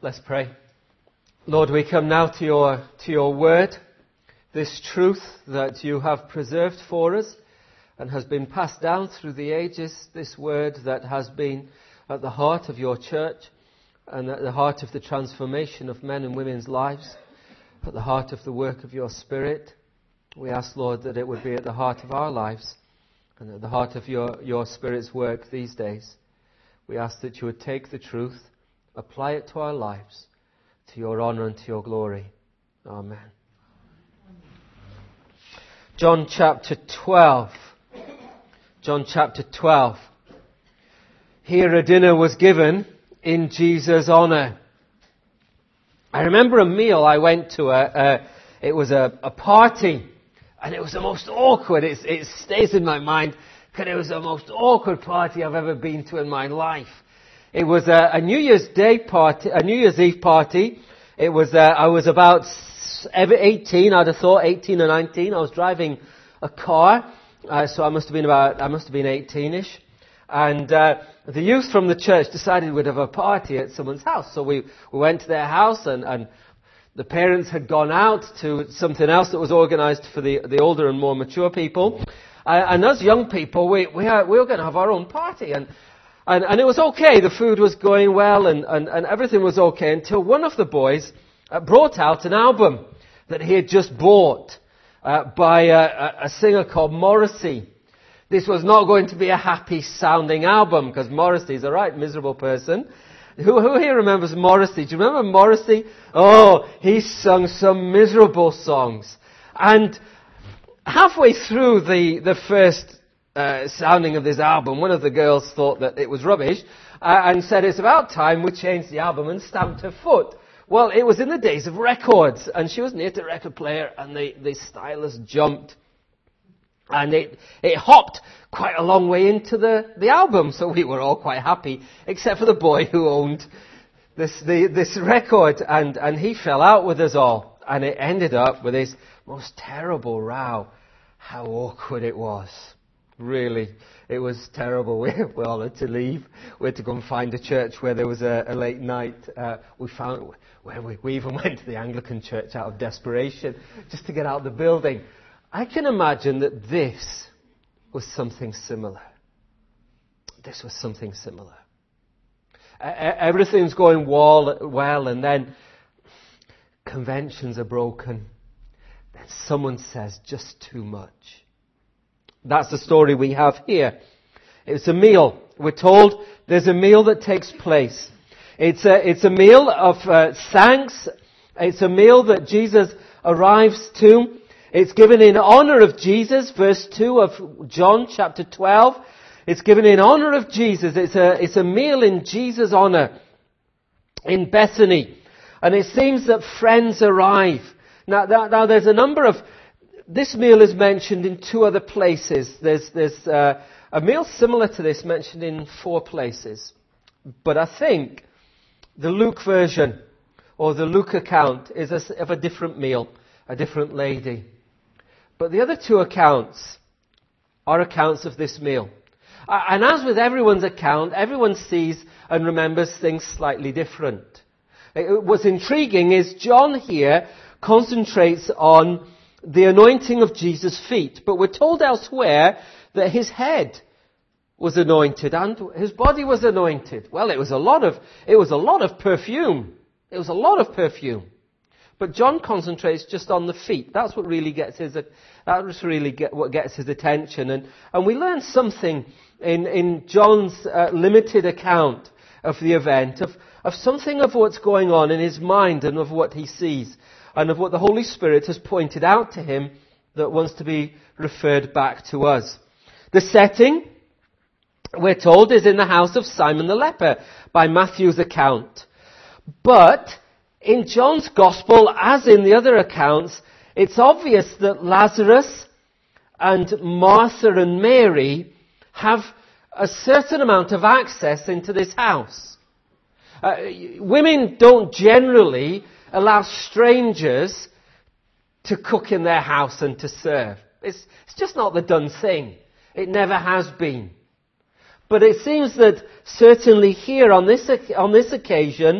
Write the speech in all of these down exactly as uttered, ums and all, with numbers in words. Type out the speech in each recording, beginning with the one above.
Let's pray. Lord, we come now to your, to your word, this truth that you have preserved for us and has been passed down through the ages, this word that has been at the heart of your church and at the heart of the transformation of men and women's lives, at the heart of the work of your Spirit. We ask, Lord, that it would be at the heart of our lives and at the heart of your, your Spirit's work these days. We ask that you would take the truth, apply it to our lives, to your honour and to your glory. Amen. John chapter twelve. John chapter twelve. Here a dinner was given in Jesus' honour. I remember a meal I went to. A, a, it was a, a party, and it was the most awkward. It, it stays in my mind because it was the most awkward party I've ever been to in my life. It was a, a New Year's Day party, a New Year's Eve party. It was. Uh, I was about eighteen. I'd have thought eighteen or nineteen. I was driving a car, uh, so I must have been about. I must have been eighteen-ish. And uh, the youth from the church decided we'd have a party at someone's house. So we, we went to their house, and, and the parents had gone out to something else that was organised for the the older and more mature people. Uh, and us young people, we we, had, we were going to have our own party, and. And, and it was okay, the food was going well and, and, and everything was okay until one of the boys uh, brought out an album that he had just bought uh, by a, a singer called Morrissey. This was not going to be a happy sounding album because Morrissey's a right miserable person. Who, who here remembers Morrissey? Do you remember Morrissey? Oh, he sung some miserable songs. And halfway through the, the first Uh, sounding of this album, one of the girls thought that it was rubbish uh, and said it's about time we changed the album and stamped her foot. Well, it was in the days of records and she was near to the record player and the, the stylus jumped and it, it hopped quite a long way into the, the album, so we were all quite happy except for the boy who owned this, the, this record, and, and he fell out with us all, and it ended up with this most terrible row. How awkward it was. Really, it was terrible. We, we all had to leave. We had to go and find a church where there was a, a late night. Uh, we found where we, we even went to the Anglican church out of desperation just to get out of the building. I can imagine that this was something similar. This was something similar. Uh, everything's going well, well, and then conventions are broken. Then someone says just too much. That's the story we have here. It's a meal. We're told there's a meal that takes place. It's a, it's a meal of uh, thanks. It's a meal that Jesus arrives to. It's given in honor of Jesus, verse two of John chapter twelve. It's given in honor of Jesus. It's a, it's a meal in Jesus' honor in Bethany. And it seems that friends arrive. Now, now, now there's a number of This meal is mentioned in two other places. There's, there's uh, a meal similar to this mentioned in four places. But I think the Luke version, or the Luke account, is a, of a different meal, a different lady. But the other two accounts are accounts of this meal. Uh, and as with everyone's account, everyone sees and remembers things slightly different. It, what's intriguing is John here concentrates on the anointing of Jesus' feet. But we're told elsewhere that his head was anointed and his body was anointed. Well, it was a lot of, it was a lot of perfume. It was a lot of perfume. But John concentrates just on the feet. That's what really gets his, that's really get, what gets his attention. And, and we learn something in, in John's uh, limited account of the event, of, of something of what's going on in his mind and of what he sees, and of what the Holy Spirit has pointed out to him that wants to be referred back to us. The setting, we're told, is in the house of Simon the leper, by Matthew's account. But in John's Gospel, as in the other accounts, it's obvious that Lazarus and Martha and Mary have a certain amount of access into this house. Uh, women don't generally allow strangers to cook in their house and to serve. It's, it's just not the done thing. It never has been. But it seems that certainly here on this on this occasion,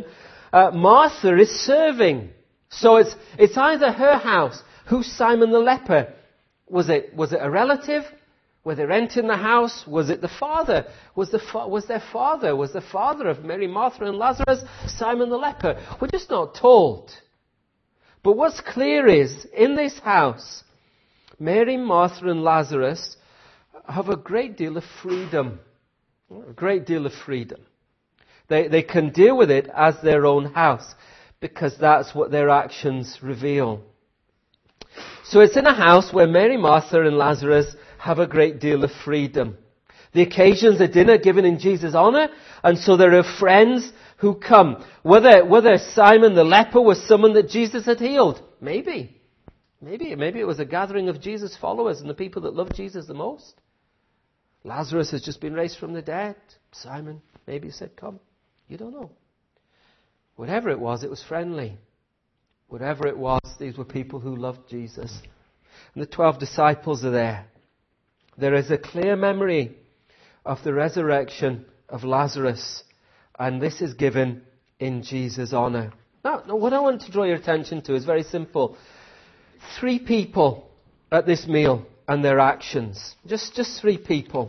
uh, Martha is serving. So it's, it's either her house. Who's Simon the leper? Was it, was it a relative? Were they renting the house? Was it the father? Was, the fa- was their father? Was the father of Mary, Martha and Lazarus Simon the leper? We're just not told. But what's clear is, in this house, Mary, Martha and Lazarus have a great deal of freedom. A great deal of freedom. They, they can deal with it as their own house, because that's what their actions reveal. So it's in a house where Mary, Martha and Lazarus have a great deal of freedom. The occasion's a dinner given in Jesus' honour, and so there are friends who come. Whether, whether Simon the leper was someone that Jesus had healed, maybe. Maybe, maybe it was a gathering of Jesus' followers and the people that love Jesus the most. Lazarus has just been raised from the dead. Simon maybe said, come. You don't know. Whatever it was, it was friendly. Whatever it was, these were people who loved Jesus. And the twelve disciples are there. There is a clear memory of the resurrection of Lazarus. And this is given in Jesus' honour. Now, what I want to draw your attention to is very simple. Three people at this meal and their actions. Just, just three people.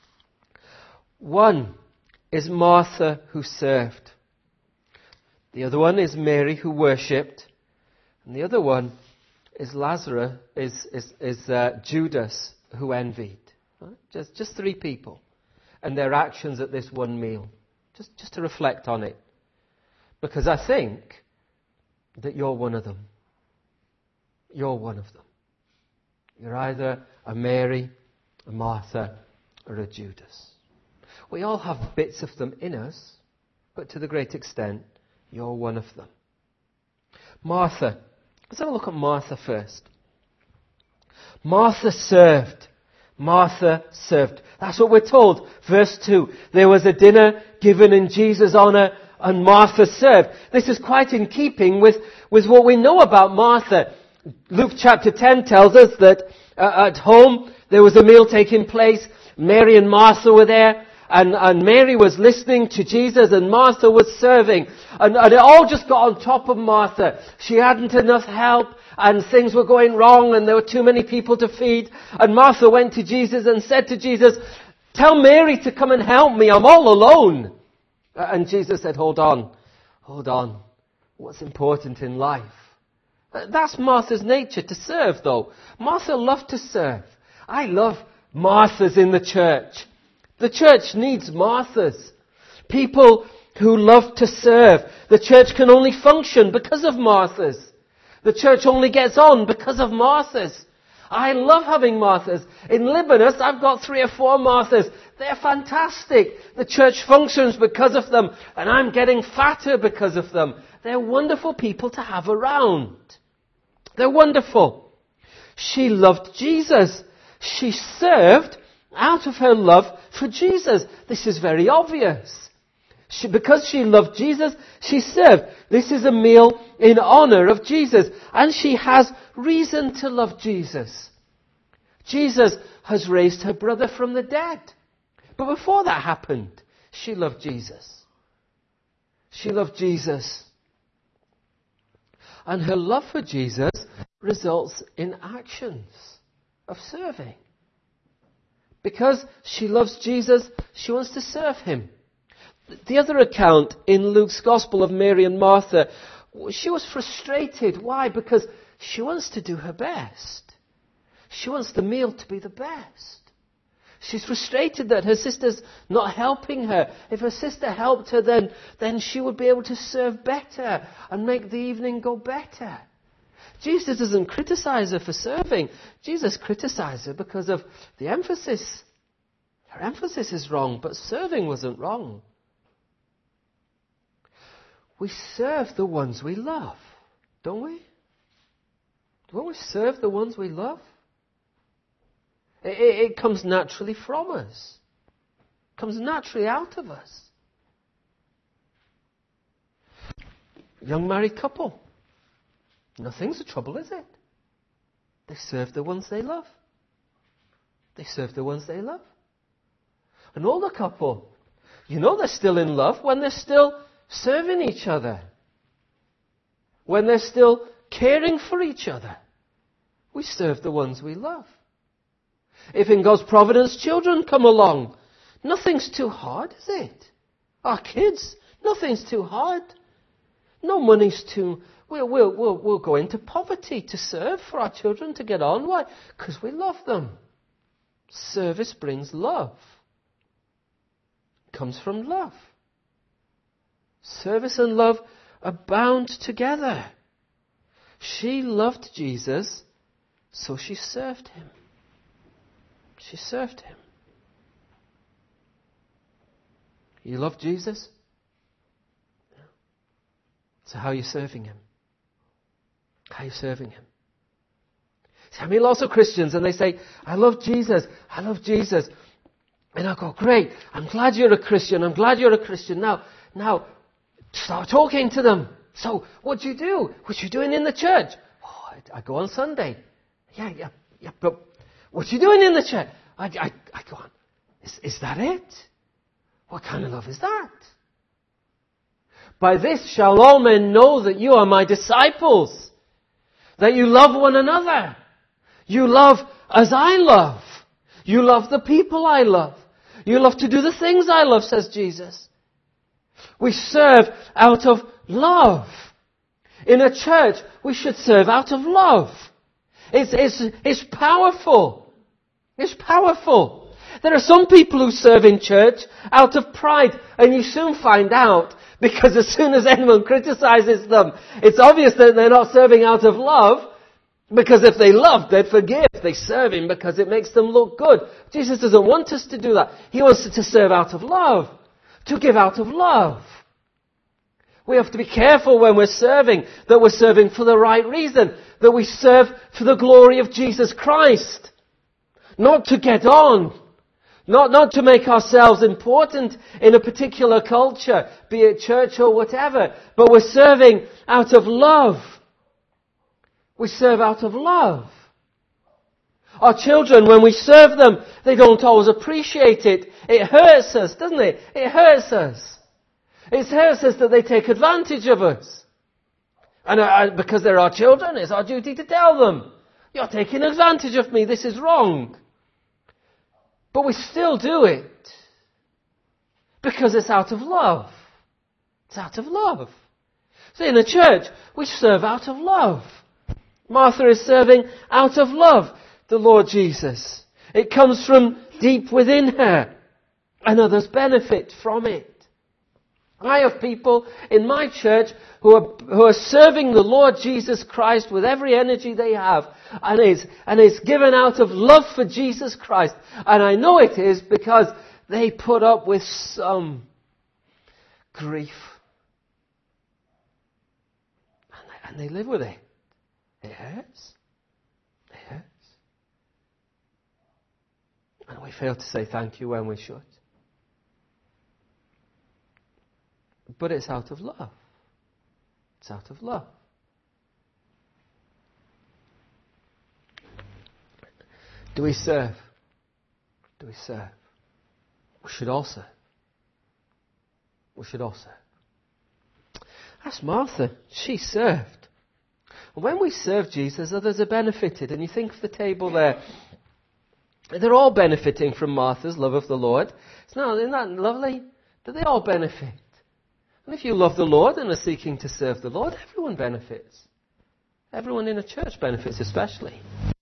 One is Martha, who served. The other one is Mary, who worshipped. And the other one is Lazarus, is, is, is uh, Judas, who envied. Right? Just, just three people. And their actions at this one meal. Just, just to reflect on it. Because I think that you're one of them. You're one of them. You're either a Mary, a Martha, or a Judas. We all have bits of them in us, but to the great extent, you're one of them. Martha. Let's have a look at Martha first. Martha served. Martha served. That's what we're told. Verse two. There was a dinner given in Jesus' honour, and Martha served. This is quite in keeping with, with what we know about Martha. Luke chapter ten tells us that uh, at home there was a meal taking place. Mary and Martha were there. And, and Mary was listening to Jesus and Martha was serving. And, and it all just got on top of Martha. She hadn't enough help and things were going wrong and there were too many people to feed. And Martha went to Jesus and said to Jesus, tell Mary to come and help me. I'm all alone. And Jesus said, hold on, hold on. What's important in life? That's Martha's nature, to serve though. Martha loved to serve. I love Marthas in the church. The church needs Marthas. People who love to serve. The church can only function because of Marthas. The church only gets on because of Marthas. I love having Marthas. In Libanus, I've got three or four Marthas. They're fantastic. The church functions because of them. And I'm getting fatter because of them. They're wonderful people to have around. They're wonderful. She loved Jesus. She served out of her love for Jesus. This is very obvious. She, because she loved Jesus, she served. This is a meal in honor of Jesus. And she has reason to love Jesus. Jesus has raised her brother from the dead. But before that happened, she loved Jesus. She loved Jesus. And her love for Jesus results in actions of serving. Because she loves Jesus, she wants to serve him. The other account in Luke's Gospel of Mary and Martha, she was frustrated. Why? Because she wants to do her best. She wants the meal to be the best. She's frustrated that her sister's not helping her. If her sister helped her, then, then she would be able to serve better and make the evening go better. Jesus doesn't criticize her for serving. Jesus criticizes her because of the emphasis. Her emphasis is wrong, but serving wasn't wrong. We serve the ones we love, don't we? Don't we serve the ones we love? It, it, it comes naturally from us. It comes naturally out of us. Young married couple. Nothing's a trouble, is it? They serve the ones they love. They serve the ones they love. An older couple, you know they're still in love when they're still serving each other. when they're still caring for each other. We serve the ones we love. If in God's providence children come along, nothing's too hard, is it? Our kids, nothing's too hard. No money's too... We'll, we'll, we'll, we'll go into poverty to serve for our children to get on. Why? Because we love them. Service brings love. It comes from love. Service and love are bound together. She loved Jesus, so she served him. She served him. You love Jesus? So how are you serving him? How are you serving him? See, I mean, lots of Christians, and they say, I love Jesus, I love Jesus. And I go, great, I'm glad you're a Christian, I'm glad you're a Christian. Now, now, start talking to them. So, what do you do? What you doing in the church? Oh, I, I go on Sunday. Yeah, yeah, yeah, but what you doing in the church? I, I, I go on. Is, is that it? What kind of love is that? By this shall all men know that you are my disciples, that you love one another. You love as I love. You love the people I love. You love to do the things I love, says Jesus. We serve out of love. In a church, we should serve out of love. It's, it's, it's powerful. It's powerful. There are some people who serve in church out of pride, and you soon find out, because as soon as anyone criticizes them, it's obvious that they're not serving out of love, because if they love, they'd forgive. They serve him because it makes them look good. Jesus doesn't want us to do that. He wants us to serve out of love, to give out of love. We have to be careful when we're serving, that we're serving for the right reason, that we serve for the glory of Jesus Christ. Not to get on, not, not to make ourselves important in a particular culture, be it church or whatever, but we're serving out of love. We serve out of love. Our children, when we serve them, they don't always appreciate it. It hurts us, doesn't it? It hurts us. It hurts us that they take advantage of us. And uh, because they're our children, it's our duty to tell them, you're taking advantage of me, this is wrong. But we still do it. Because it's out of love. It's out of love. So in a church, we serve out of love. Martha is serving out of love the Lord Jesus. It comes from deep within her, and others benefit from it. I have people in my church who are, who are serving the Lord Jesus Christ with every energy they have, and it's, and it's given out of love for Jesus Christ. And I know it is because they put up with some grief. And they, and they live with it. It hurts. It hurts. And we fail to say thank you when we should. But it's out of love. It's out of love. Do we serve? Do we serve? We should all serve. We should all serve. That's Martha. She served. When we serve Jesus, others are benefited. And you think of the table there. They're all benefiting from Martha's love of the Lord. It's not, isn't that lovely? That they all benefit. And if you love the Lord and are seeking to serve the Lord, everyone benefits. Everyone in a church benefits especially.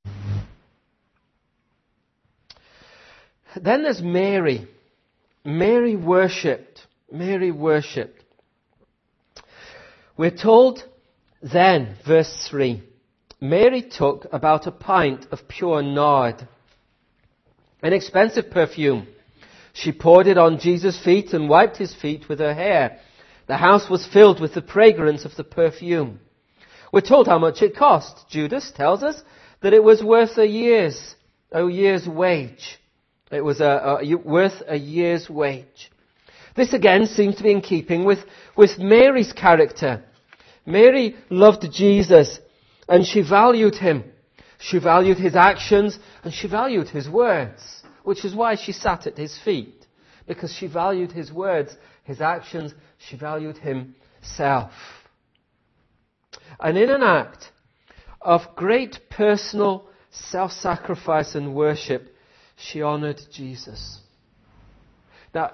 Then there's Mary. Mary worshipped. Mary worshipped. We're told then, verse three, Mary took about a pint of pure nard, an expensive perfume. She poured it on Jesus' feet and wiped his feet with her hair. The house was filled with the fragrance of the perfume. We're told how much it cost. Judas tells us that it was worth a year's, a year's wage. It was a, a, worth a year's wage. This again seems to be in keeping with, with Mary's character. Mary loved Jesus and she valued him. She valued his actions and she valued his words, which is why she sat at his feet, because she valued his words, his actions, she valued himself. And in an act of great personal self-sacrifice and worship, she honoured Jesus. Now,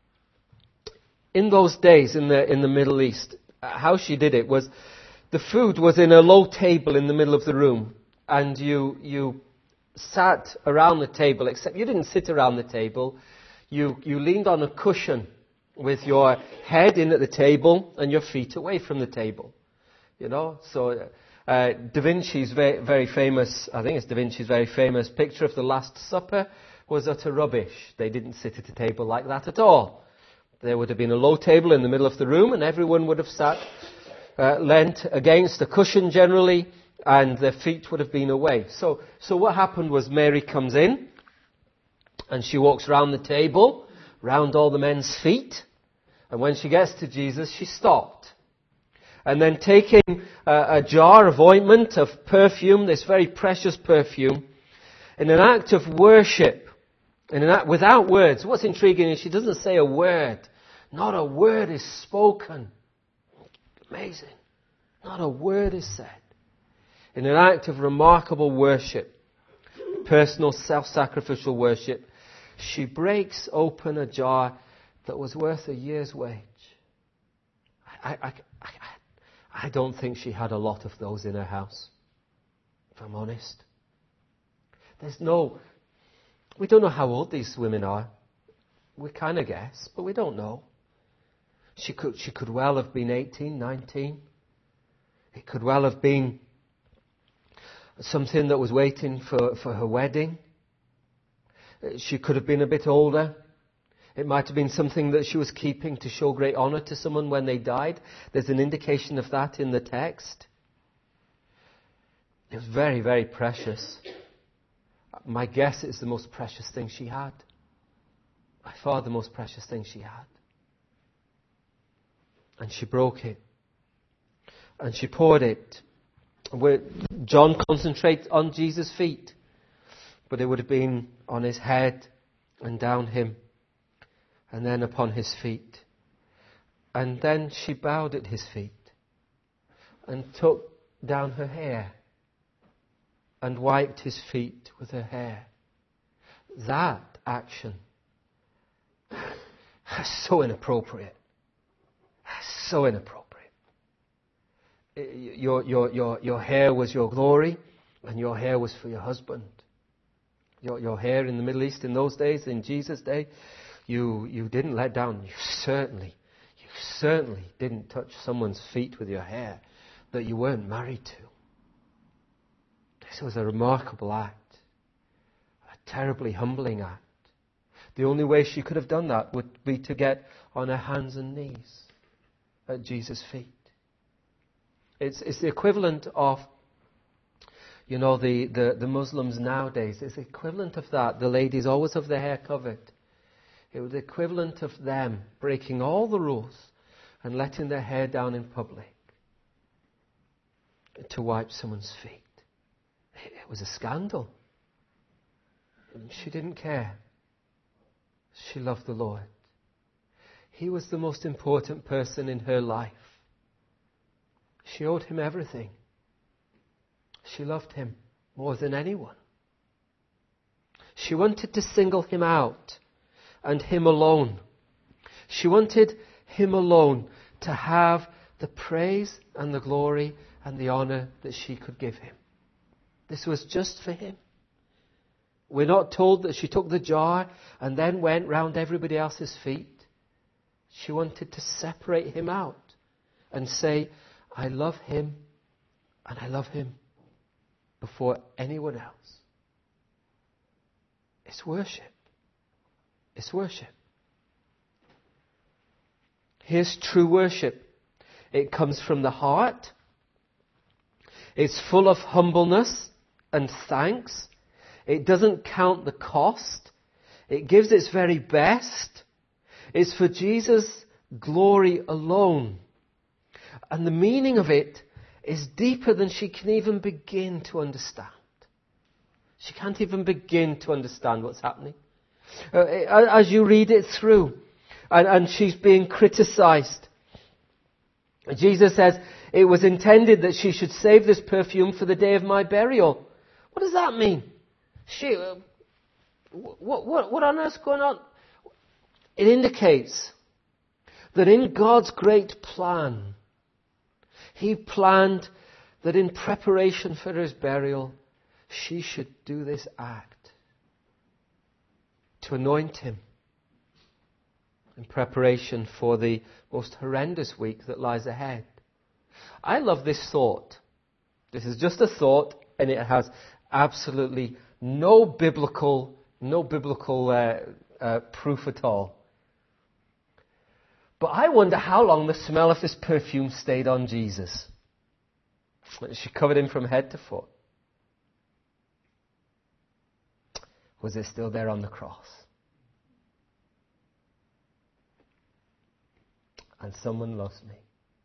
in those days in the in the Middle East, how she did it was, the food was in a low table in the middle of the room, and you you sat around the table, except you didn't sit around the table. You you leaned on a cushion with your head in at the table and your feet away from the table. You know, so uh, Da Vinci's very, very famous, I think it's Da Vinci's very famous picture of the Last Supper was utter rubbish. They didn't sit at a table like that at all. There would have been a low table in the middle of the room, and everyone would have sat uh, leant against a cushion generally, and their feet would have been away. So, so what happened was Mary comes in, and she walks round the table, round all the men's feet, and when she gets to Jesus, she stopped. And then taking a, a jar of ointment, of perfume, this very precious perfume, in an act of worship, in an act, without words. What's intriguing is she doesn't say a word. Not a word is spoken. Amazing. Not a word is said. In an act of remarkable worship, personal self-sacrificial worship, she breaks open a jar that was worth a year's wage. I, I, I, I don't think she had a lot of those in her house, if I'm honest. There's no, we don't know how old these women are. We kind of guess, but we don't know. She could, she could well have been eighteen, nineteen. It could well have been something that was waiting for, for her wedding. She could have been a bit older. It might have been something that she was keeping to show great honour to someone when they died. There's an indication of that in the text. It was very, very precious. My guess it's the most precious thing she had. By far the most precious thing she had. And she broke it. And she poured it. Where John concentrates on Jesus' feet. But it would have been on his head and down him. And then upon his feet. And then she bowed at his feet. And took down her hair. And wiped his feet with her hair. That action is so inappropriate. So inappropriate. Your, your, your, your hair was your glory, and your hair was for your husband. Your, your hair in the Middle East in those days, in Jesus' day, you, you didn't let down. You certainly, you certainly didn't touch someone's feet with your hair that you weren't married to. This was a remarkable act. A terribly humbling act. The only way she could have done that would be to get on her hands and knees at Jesus' feet. It's, it's the equivalent of, you know, the, the, the Muslims nowadays. It's the equivalent of that. The ladies always have their hair covered. It was the equivalent of them breaking all the rules and letting their hair down in public to wipe someone's feet. It was a scandal. She didn't care. She loved the Lord. He was the most important person in her life. She owed him everything. She loved him more than anyone. She wanted to single him out and him alone. She wanted him alone to have the praise and the glory and the honor that she could give him. This was just for him. We're not told that she took the jar and then went round everybody else's feet. She wanted to separate him out and say, I love him and I love him before anyone else. It's worship. It's worship. Here's true worship. It comes from the heart. It's full of humbleness and thanks. It doesn't count the cost. It gives its very best. It's for Jesus' glory alone. And the meaning of it is deeper than she can even begin to understand. She can't even begin to understand what's happening. Uh, as you read it through, and, and she's being criticized, Jesus says, it was intended that she should save this perfume for the day of my burial. What does that mean? She, uh, what, what, what on earth's going on? It indicates that in God's great plan, He planned that in preparation for his burial, she should do this act to anoint him in preparation for the most horrendous week that lies ahead. I love this thought. This is just a thought, and it has absolutely no biblical, no biblical uh, uh, proof at all. But I wonder how long the smell of this perfume stayed on Jesus. She covered him from head to foot. Was it still there on the cross? And someone loves me.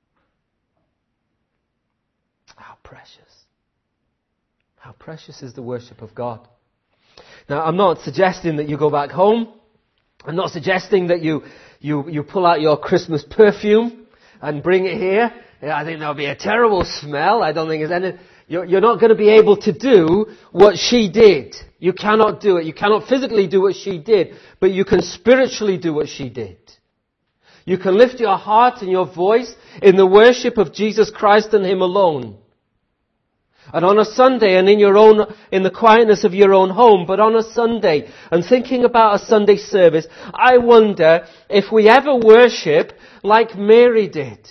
How precious. How precious is the worship of God. Now, I'm not suggesting that you go back home. I'm not suggesting that you, you, you pull out your Christmas perfume and bring it here. I think there'll be a terrible smell. I don't think there's any... You're, you're not going to be able to do what she did. You cannot do it. You cannot physically do what she did, but you can spiritually do what she did. You can lift your heart and your voice in the worship of Jesus Christ and Him alone. And on a Sunday and in your own, in the quietness of your own home, but on a Sunday and thinking about a Sunday service, I wonder if we ever worship like Mary did.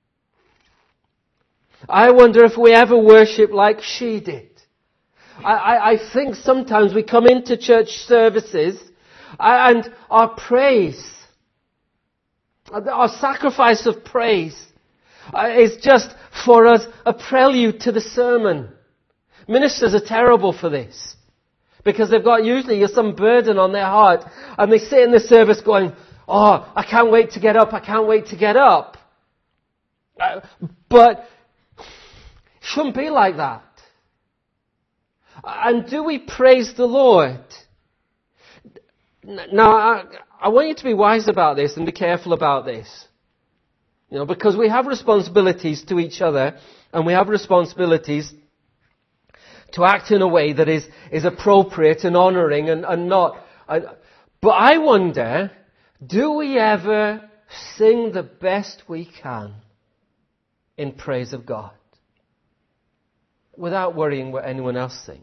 I wonder if we ever worship like she did. I, I, I think sometimes we come into church services and our praise, our sacrifice of praise is just for us a prelude to the sermon. Ministers are terrible for this because they've got usually some burden on their heart and they sit in the service going, oh, I can't wait to get up, I can't wait to get up. Uh, but it shouldn't be like that. And do we praise the Lord? Now, I, I want you to be wise about this and be careful about this. You know, because we have responsibilities to each other and we have responsibilities to act in a way that is, is appropriate and honouring and, and not... Uh, but I wonder, do we ever sing the best we can in praise of God without worrying what anyone else thinks?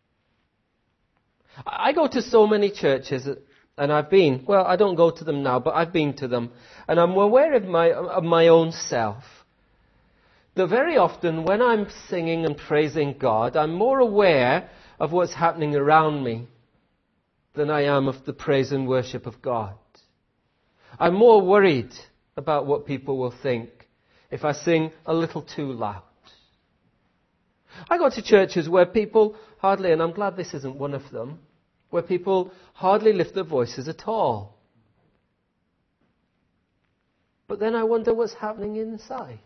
I go to so many churches, and I've been, well, I don't go to them now, but I've been to them, and I'm aware of my, of my own self. That very often when I'm singing and praising God, I'm more aware of what's happening around me than I am of the praise and worship of God. I'm more worried about what people will think if I sing a little too loud. I go to churches where people hardly, and I'm glad this isn't one of them, where people hardly lift their voices at all. But then I wonder what's happening inside.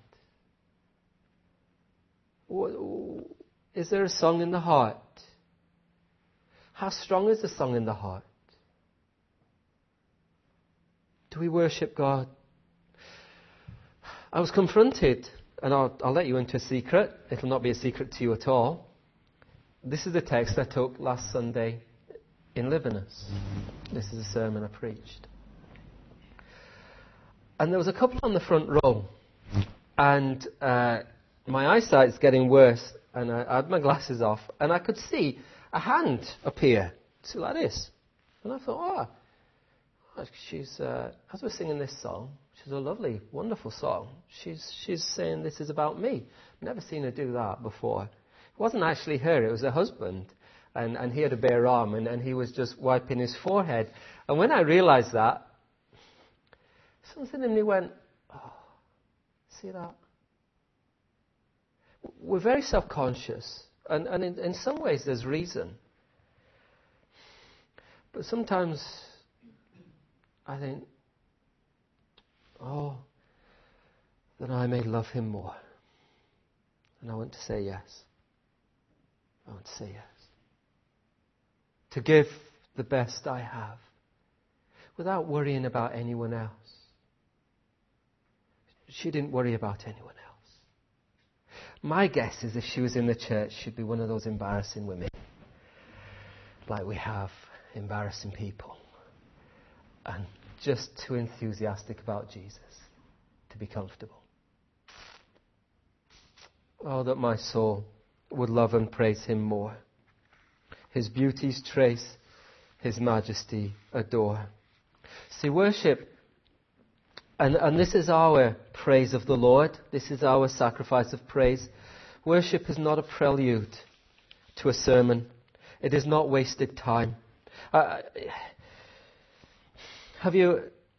Is there a song in the heart? How strong is the song in the heart? Do we worship God? I was confronted, and I'll, I'll let you into a secret. It'll not be a secret to you at all. This is the text I took last Sunday in Livenus. This is a sermon I preached. And there was a couple on the front row. And uh, my eyesight's getting worse. And I, I had my glasses off. And I could see a hand appear. See, like this. And I thought, oh, she's, uh, as we're singing this song, she's a lovely, wonderful song. She's, she's saying this is about me. Never seen her do that before. It wasn't actually her, it was her husband. And, and he had a bare arm, and, and he was just wiping his forehead. And when I realised that, something in me went, oh, see that? We're very self-conscious. And, and in, in some ways there's reason. But sometimes I think, oh, that I may love him more. And I want to say yes. I want to say yes. To give the best I have without worrying about anyone else. She didn't worry about anyone else. My guess is if she was in the church, she'd be one of those embarrassing women. Like we have embarrassing people. And just too enthusiastic about Jesus to be comfortable. Oh, that my soul would love and praise him more. His beauties trace, his majesty adore. See, worship, and, and this is our praise of the Lord. This is our sacrifice of praise. Worship is not a prelude to a sermon. It is not wasted time. Uh, have you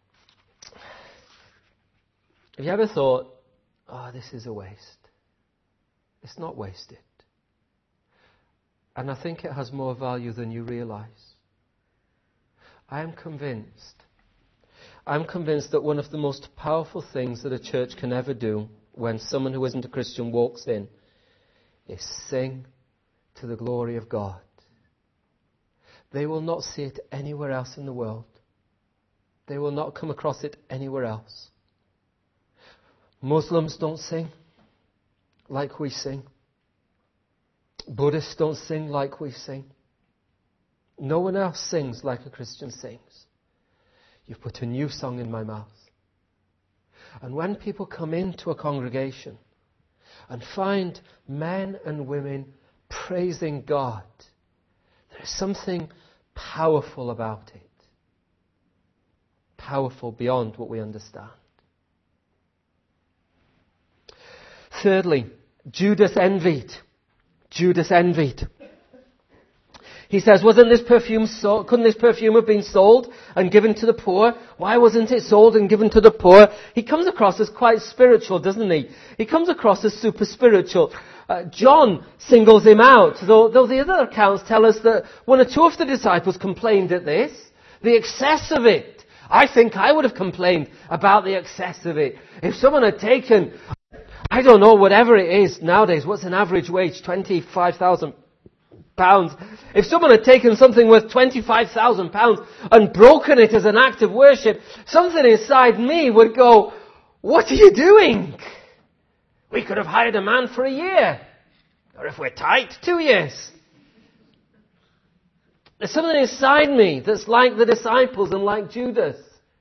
have you ever thought, oh, this is a waste? It's not wasted. And I think it has more value than you realize. I am convinced. I'm convinced that one of the most powerful things that a church can ever do when someone who isn't a Christian walks in is sing to the glory of God. They will not see it anywhere else in the world. They will not come across it anywhere else. Muslims don't sing like we sing. Buddhists don't sing like we sing. No one else sings like a Christian sings. You've put a new song in my mouth. And when people come into a congregation and find men and women praising God, there is something powerful about it. Powerful beyond what we understand. Thirdly, Judas envied. Judas envied. He says, wasn't this perfume sold? Couldn't this perfume have been sold and given to the poor? Why wasn't it sold and given to the poor? He comes across as quite spiritual, doesn't he? He comes across as super spiritual. Uh, John singles him out, though, though the other accounts tell us that one or two of the disciples complained at this. The excess of it. I think I would have complained about the excess of it. If someone had taken, I don't know, whatever it is nowadays, what's an average wage? twenty-five thousand pounds. If someone had taken something worth twenty-five thousand pounds and broken it as an act of worship, something inside me would go, what are you doing? We could have hired a man for a year. Or if we're tight, two years. There's something inside me that's like the disciples and like Judas.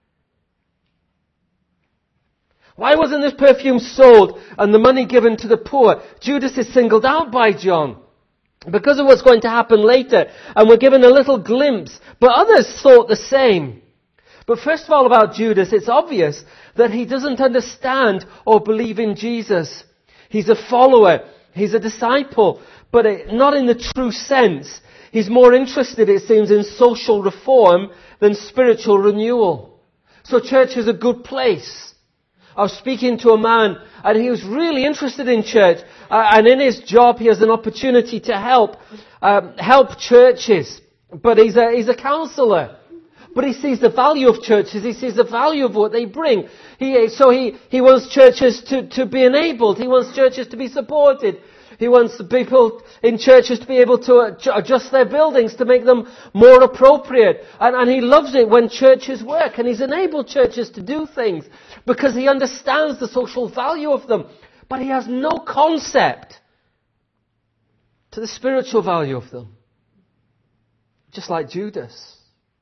Why wasn't this perfume sold and the money given to the poor? Judas is singled out by John because of what's going to happen later. And we're given a little glimpse. But others thought the same. But first of all about Judas, it's obvious that he doesn't understand or believe in Jesus. He's a follower. He's a disciple. But it, not in the true sense. He's more interested, it seems, in social reform than spiritual renewal. So church is a good place. I was speaking to a man and he was really interested in church. Uh, and in his job he has an opportunity to help, um, help churches. But he's a, he's a counsellor. But he sees the value of churches. He sees the value of what they bring. He, so he, he wants churches to, to be enabled. He wants churches to be supported. He wants the people in churches to be able to adjust their buildings to make them more appropriate. And, and he loves it when churches work. And he's enabled churches to do things because he understands the social value of them. But he has no concept to the spiritual value of them. Just like Judas.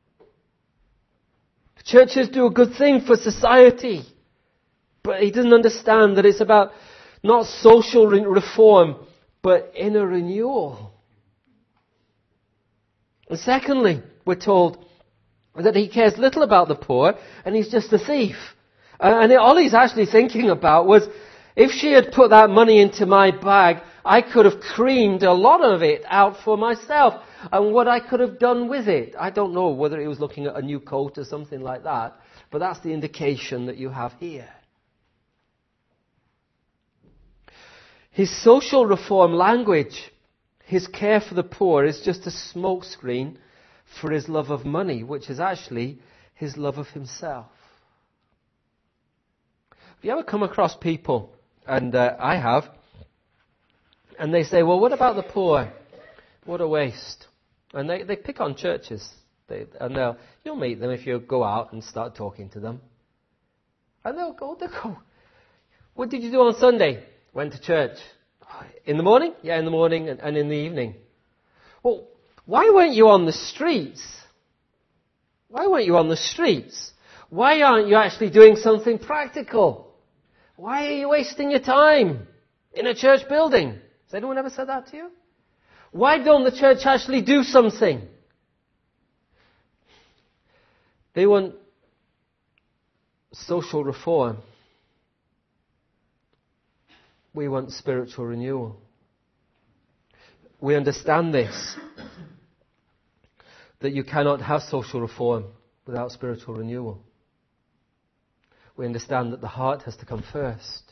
Churches do a good thing for society. But he doesn't understand that it's about not social re- reform, but inner renewal. And secondly, we're told that he cares little about the poor and he's just a thief. Uh, and all he's actually thinking about was, if she had put that money into my bag, I could have creamed a lot of it out for myself. And what I could have done with it. I don't know whether he was looking at a new coat or something like that. But that's the indication that you have here. His social reform language, his care for the poor, is just a smokescreen for his love of money, which is actually his love of himself. Have you ever come across people, and uh, I have, and they say, well, what about the poor? What a waste. And they, they pick on churches. They, and they'll, you'll meet them if you go out and start talking to them. And they'll go, they'll go, what did you do on Sunday? Went to church. In the morning? Yeah, in the morning and, and in the evening. Well, why weren't you on the streets? Why weren't you on the streets? Why aren't you actually doing something practical? Why are you wasting your time in a church building? Has anyone ever said that to you? Why don't the church actually do something? They want social reform. We want spiritual renewal. We understand this, that you cannot have social reform without spiritual renewal. We understand that the heart has to come first.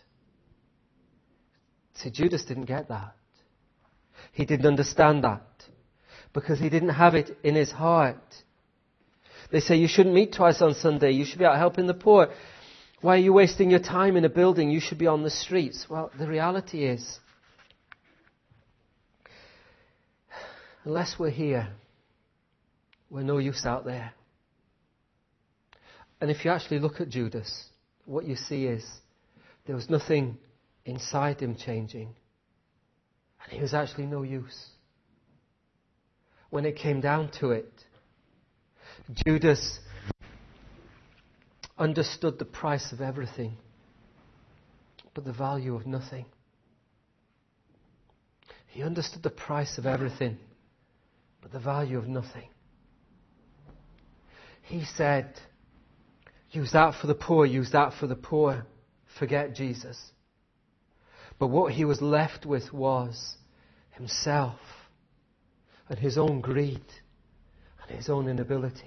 See, Judas didn't get that. He didn't understand that because he didn't have it in his heart. They say you shouldn't meet twice on Sunday. You should be out helping the poor. Why are you wasting your time in a building? You should be on the streets. Well, the reality is, unless we're here, we're no use out there. And if you actually look at Judas, what you see is there was nothing inside him changing. And he was actually no use. When it came down to it, Judas understood the price of everything, but the value of nothing. He understood the price of everything, but the value of nothing. He said, use that for the poor, use that for the poor. Forget Jesus. But what he was left with was himself and his own greed and his own inabilities.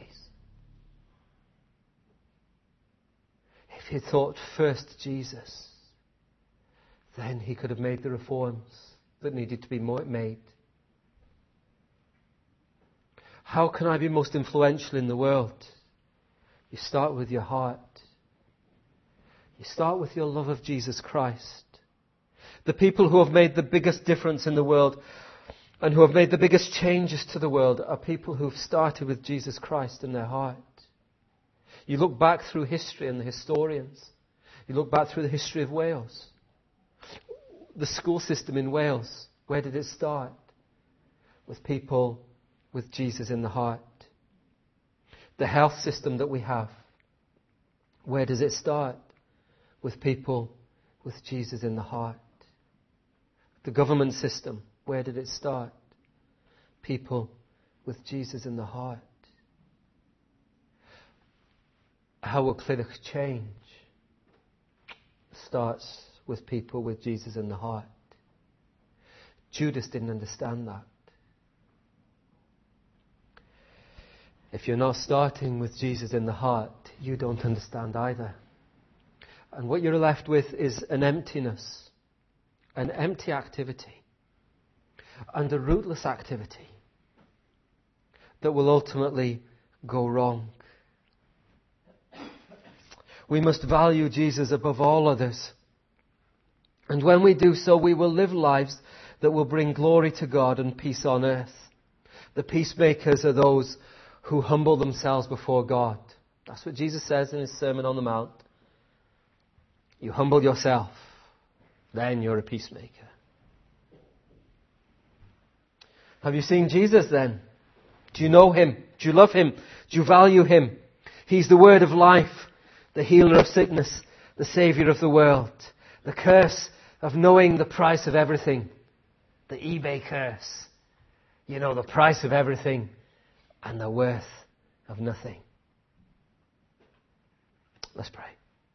If he thought first Jesus, then he could have made the reforms that needed to be made. How can I be most influential in the world? You start with your heart. You start with your love of Jesus Christ. The people who have made the biggest difference in the world and who have made the biggest changes to the world are people who've started with Jesus Christ in their heart. You look back through history and the historians. You look back through the history of Wales. The school system in Wales, where did it start? With people with Jesus in the heart. The health system that we have, where does it start? With people with Jesus in the heart. The government system, where did it start? People with Jesus in the heart. How will clinical change? Starts with people with Jesus in the heart. Judas didn't understand that. If you're not starting with Jesus in the heart, you don't understand either. And what you're left with is an emptiness, an empty activity, and a rootless activity that will ultimately go wrong. We must value Jesus above all others. And when we do so, we will live lives that will bring glory to God and peace on earth. The peacemakers are those who humble themselves before God. That's what Jesus says in his Sermon on the Mount. You humble yourself, then you're a peacemaker. Have you seen Jesus then? Do you know him? Do you love him? Do you value him? He's the word of life, the healer of sickness, the saviour of the world. The curse of knowing the price of everything. The eBay curse. You know, the price of everything and the worth of nothing. Let's pray.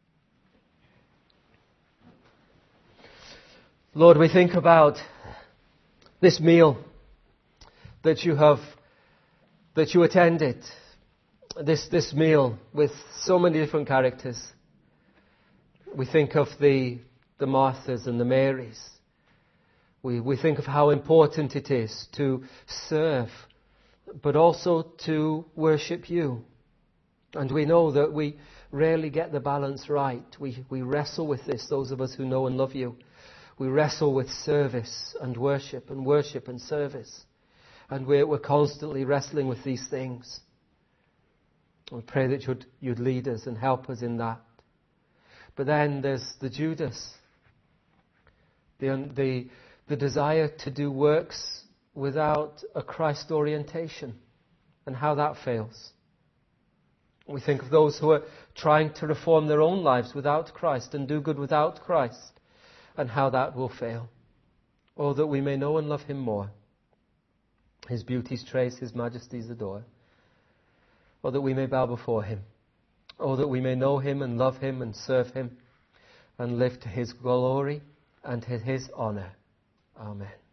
Lord, we think about this meal that you have, that you attended. This, this meal with so many different characters. We think of the, the Marthas and the Marys. We, we think of how important it is to serve, but also to worship you. And we know that we rarely get the balance right. We, we wrestle with this, those of us who know and love you. We wrestle with service and worship and worship and service. And we're, we're constantly wrestling with these things. We pray that you'd, you'd lead us and help us in that. But then there's the Judas, the, the, the desire to do works without a Christ orientation and how that fails. We think of those who are trying to reform their own lives without Christ and do good without Christ and how that will fail. Oh, that we may know and love him more. His beauties trace, his majesties adore. Oh, that we may bow before him. Oh, that we may know him and love him and serve him and live to his glory and to his honour. Amen.